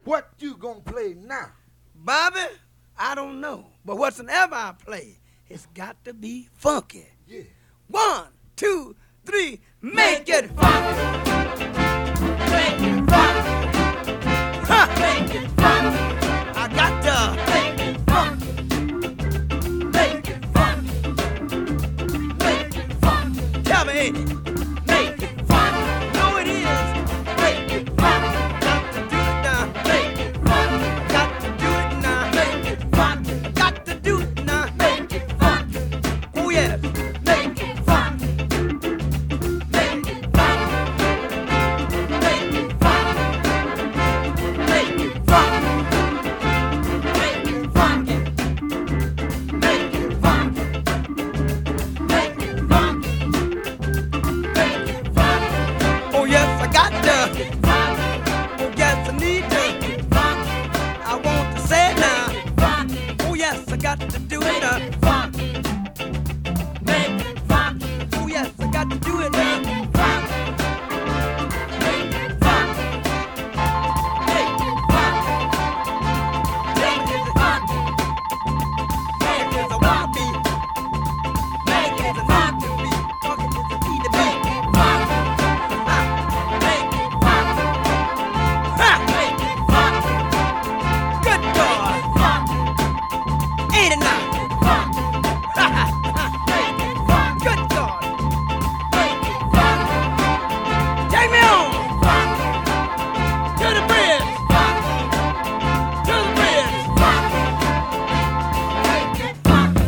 What you gonna play now? Bobby, I don't know. But whatsoever I play, it's got to be funky. Yeah. 1, 2, 3, make it funky. Make it funky. Ha! Make it funky. I got to Make it funky. Make it funky. Make it funky. tell me, ain't it? Make it funky. No, it is. Make it funky. Got to do it now. Make it funky. Got to do it now. Make it funky. Got to do it now. Make it funky. Oh yes. Make it funky. Make it funky. Make it funky. Make it funky. Make it funky. Make it funky. Make it funky. Make it funky. Oh yes, I got to. Make it funky. Oh yes, I need to. Make it funky. I want to say it now. Make it funky. Oh yes, I got to do it Make now. it funky. Make it funky. Oh yes, I got to do it Make now. it funky. Make it funky. Make it funky. Make it funky. Make It's it a funky. wanna be. Make it It's a funky. need to be. Funky is a need to be. Make it funky. Ha! Make it funky. Ha! Make it funky. Good God. Make it funky. Ain't it now? Make it funky. Ha ha ha! Make it funky. Good God. Make it funky. Take me on Funky. to the bridge. Funky. To the bridge. Funky. Make it funky.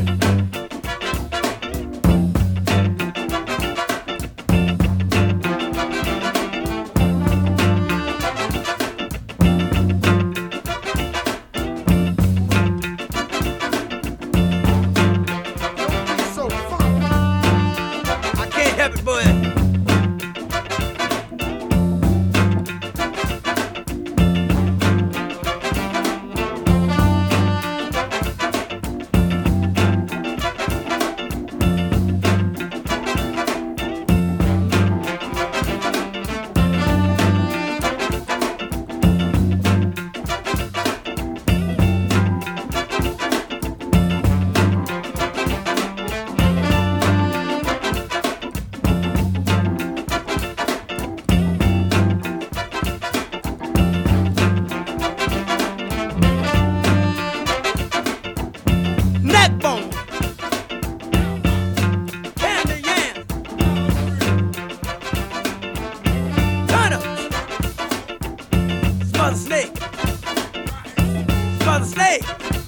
Don't be so funky. I can't help it, boy. Neck bone. Candy yam. Turnips. Smother snake. Smother snake.